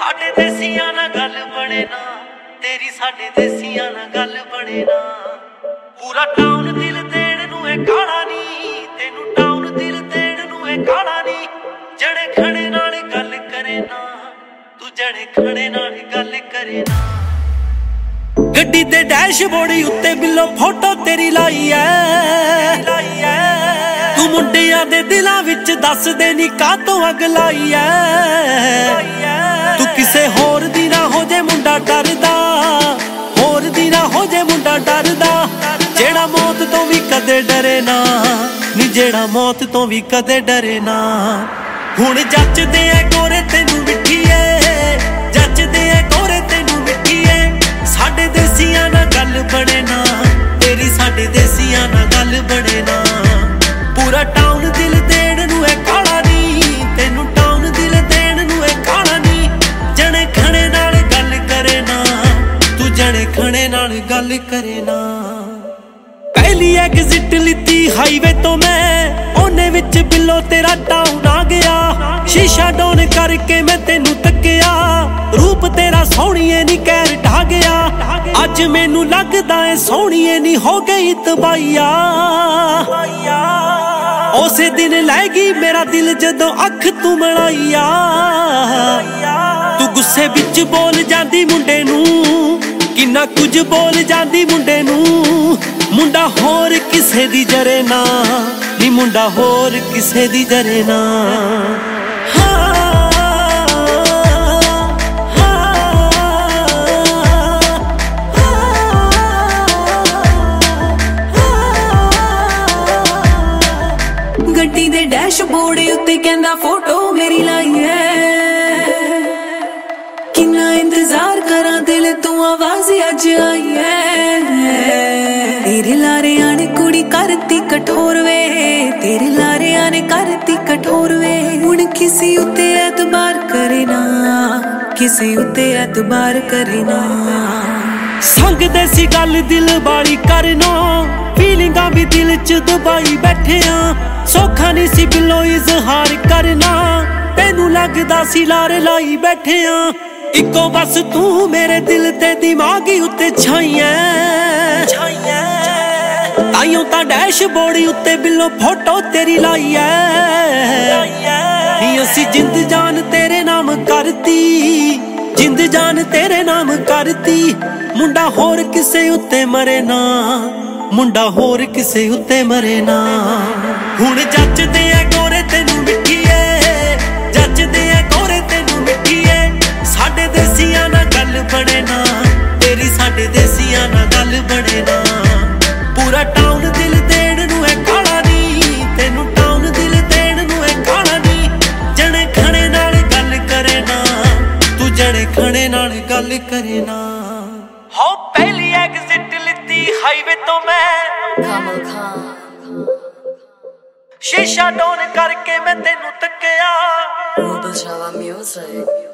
ਸਾਡੇ ਦੇਸੀਆਂ ਨਾਲ ਗੱਲ ਬਣੇ ਨਾ, ਤੇਰੀ ਸਾਡੇ ਦੇਸੀਆਂ ਨਾਲ ਗੱਲ ਬਣੇ ਨਾ। ਪੂਰਾ ਟਾਊਨ ਦਿਲ ਦੇਣ ਨੂੰ ਇਹ ਕਾਲਾ ਨੀ, ਤੈਨੂੰ ਟਾਊਨ ਦਿਲ ਦੇਣ ਨੂੰ ਇਹ ਕਾਲਾ ਨੀ। ਜਣੇ ਖਣੇ ਨਾਲ ਗੱਲ ਕਰੇ ਨਾ, ਤੂੰ ਜਣੇ ਖਣੇ ਨਾਲ ਗੱਲ ਕਰੇ ਨਾ। ਗੱਡੀ ਦੇ ਡੈਸ਼ਬੋਰਡ ਉੱਤੇ ਬਿੱਲੋ ਫੋਟੋ ਤੇਰੀ ਲਾਈ ਐ, ਤੂੰ ਮੁੰਡਿਆਂ ਦੇ ਦਿਲਾਂ ਵਿੱਚ ਦੱਸਦੇ ਨੀ ਕਾਹਤੋਂ ਅੱਗ ਲਾਈ ਐ। ਤੂੰ ਕਿਸੇ ਹੋਰ ਦੀ ਨਾ ਹੋ ਜੇ ਮੁੰਡਾ ਡਰਦਾ, ਹੋਰ ਦੀ ਨਾ ਹੋ ਜੇ ਮੁੰਡਾ ਡਰਦਾ। ਜਿਹੜਾ ਮੌਤ ਤੋਂ ਵੀ ਕਦੇ ਡਰੇ ਨਾ, ਨੀ ਜਿਹੜਾ ਮੌਤ ਤੋਂ ਵੀ ਕਦੇ ਡਰੇ ਨਾ। ਹੁਣ ਜੱਚਦੇ ਐ ਗੋਰੇ ਤੈਨੂੰ ਮਿੱਠੀਏ, ਜੱਚਦੇ ਐ ਗੋਰੇ ਤੈਨੂੰ ਮਿੱਠੀਏ। ਸਾਡੇ ਦੇਸੀਆਂ ਨਾਲ ਗੱਲ ਬਣੇ ਨਾ, ਤੇਰੀ ਸਾਡੇ ਦੇਸੀਆਂ ਨਾਲ ਗੱਲ ਬਣੇ ਨਾ। ਪੂਰਾ ਟਾਊਨ ਦਿਲ ਦੇਣ ਨੂੰ ਇਹ ਕਾਲਾ ਨੀ, ਤੈਨੂੰ ਟਾਊਨ ਦਿਲ ਦੇਣ ਨੂੰ ਇਹ ਕਾਲਾ ਨੀ। ਜਣੇ ਖਣੇ ਨਾਲ ਗੱਲ ਕਰੇ ਨਾ, ਤੂੰ ਜਣੇ ਖਣੇ ਨਾਲ ਗੱਲ ਕਰੇ ਨਾ। ਪਹਿਲੀ ਐਗਜ਼ਿਟ ਲਿੱਤੀ ਹਾਈਵੇ ਤੋਂ ਮੈਂ, ਉਹਨੇ ਵਿੱਚ ਬਿੱਲੋ ਤੇਰਾ ਟਾਊਨ ਆ ਗਿਆ। ਸ਼ੀਸ਼ਾ ਡਾਊਨ ਕਰਕੇ ਮੈਂ ਤੈਨੂੰ ਤੱਕਿਆ, ਰੂਪ ਤੇਰਾ ਸੋਹਣੀਏ ਨੀ ਕਹਿਰ ਢਾ ਗਿਆ। ਅੱਜ ਮੈਨੂੰ ਲੱਗਦਾ ਏ ਸੋਹਣੀਏ ਨੀ ਹੋ ਗਈ ਤਬਾਈਆ। ਉਸੇ ਦਿਨ ਲੈ ਗਈ ਮੇਰਾ ਦਿਲ ਜਦੋਂ ਅੱਖ ਤੂੰ ਮਿਲਾਈਆ। ਤੂੰ ਗੁੱਸੇ ਵਿੱਚ ਬੋਲ ਜਾਂਦੀ ਮੁੰਡੇ ਨੂੰ, ਕਿੰਨਾ ਕੁਝ ਬੋਲ ਜਾਂਦੀ ਮੁੰਡੇ ਨੂੰ। ਮੁੰਡਾ ਹੋਰ ਕਿਸੇ ਦੀ ਜਰੇ ਨਾ, ਨੀ ਮੁੰਡਾ ਹੋਰ ਕਿਸੇ ਦੀ ਜਰੇ ਨਾ। ਗੱਡੀ ਦੇ ਡੈਸ਼ਬੋਰਡ ਉੱਤੇ ਕਹਿੰਦਾ ਫੋਟੋ ਮੇਰੀ ਲਾਈ ਐ। ਕਿੰਨਾ ਇੰਤਜ਼ਾਰ ਕਰਾਂ ਦਿਲ ਤੂੰ ਆਵਾਜ਼ ਅੱਜ ਆਈ ਐ। ਤੇਰੇ ਲਾਰਿਆਂ ਨੇ ਕੁੜੀ ਕਰਤੀ ਕਠੋਰ ਵੇ, ਤੇਰੇ ਲਾਰਿਆਂ ਨੇ ਕਰਤੀ ਕਠੋਰ ਵੇ। ਹੁਣ ਕਿਸੇ ਉੱਤੇ ਐਤਬਾਰ ਕਰੇ ਨਾ, ਕਿਸੇ ਉੱਤੇ ਐਤਬਾਰ ਕਰੇ ਨਾ। ਸੰਗਦੇ ਸੀ ਗੱਲ ਦਿਲ ਵਾਲੀ ਕਰਨਾ, ਫੀਲਿੰਗਾਂ ਵੀ ਦਿਲ ਚ ਦਬਾਈ ਬੈਠੇ ਆ। ਸੌਖਾ ਨਹੀਂ ਸੀ ਬਿੱਲੋ ਇਜ਼ਹਾਰ ਕਰਨਾ, ਤੈਨੂੰ ਲੱਗਦਾ ਸੀ ਲਾਰੇ ਲਾਈ ਬੈਠੇ ਆ। ਇੱਕੋ ਬਸ ਤੂੰ ਮੇਰੇ ਦਿਲ ਤੇ ਦਿਮਾਗੀ ਉੱਤੇ ਛਾਈਆਂ। ਤਾਈਓ ਤਾਂ ਡੈਸ਼ਬੋਰਡ ਉੱਤੇ ਬਿੱਲੋ ਫੋਟੋ ਤੇਰੀ ਲਾਈ ਐ। ਨੀ ਅਸੀਂ ਜਿੰਦ ਜਾਨ ਤੇਰੇ ਨਾਮ ਕਰਤੀ, ਜਿੰਦ ਜਾਨ ਤੇਰੇ ਨਾਮ ਕਰਤੀ। ਮੁੰਡਾ ਹੋਰ ਕਿਸੇ ਉੱਤੇ ਮਰੇ ਨਾ, ਮੁੰਡਾ ਹੋਰ ਕਿਸੇ ਉੱਤੇ ਮਰੇ ਨਾ। ਹੁਣ ਜੱਚਦੇ ਐ ਗੋਰੇ ਤੈਨੂੰ ਮਿੱਠੀਏ, ਜੱਚਦੇ ਐ ਗੋਰੇ ਤੈਨੂੰ ਮਿੱਠੀਏ। ਸਾਡੇ ਦੇਸੀਆਂ ਨਾਲ ਗੱਲ ਬਣੇ ਨਾ, ਤੇਰੀ ਸਾਡੇ ਦੇਸੀਆਂ ਨਾਲ ਗੱਲ ਬਣੇ ਨਾ। ਪੂਰਾ ਟਾਊਨ ਦਿਲ ਦੇਣ ਨੂੰ ਇਹ ਕਾਲਾ ਨੀ, ਤੈਨੂੰ ਟਾਊਨ ਦਿਲ ਦੇਣ ਨੂੰ ਇਹ ਕਾਲਾ ਨੀ। ਜਣੇ ਖਣੇ ਨਾਲ ਗੱਲ ਕਰੇ ਨਾ, ਤੂੰ ਜਣੇ ਖਣੇ ਨਾਲ ਗੱਲ ਕਰੇ ਨਾ। ਹੋ ਪਹਿਲੀ ਐਗਜ਼ਿਟ ਲਿੱਤੀ ਹਾਈਵੇ ਤੋਂ ਮੈਂ, ਸ਼ੀਸ਼ਾ ਡਾਊਨ ਕਰਕੇ ਮੈਂ ਤੈਨੂੰ ਤੱਕਿਆ। Music